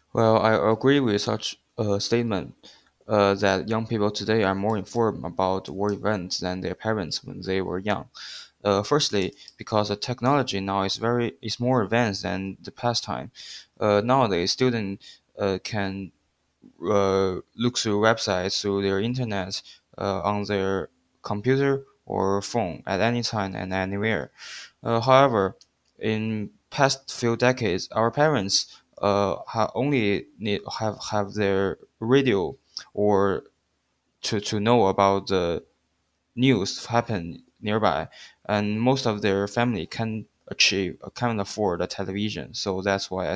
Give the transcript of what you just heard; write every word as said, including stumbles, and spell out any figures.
Well, I agree with such a statement uh, that young people today are more informed about world events than their parents when they were young. Uh, firstly, because the technology now is very is more advanced than the past time. Uh, nowadays, students uh, can uh, look through websites through their internet uh, on their computer or phone at any time and anywhere. Uh, however, in past few decades, our parents uh, ha- only need have have their radio or to, to know about the news happen nearby, and most of their family can achieve can afford a television. So that's why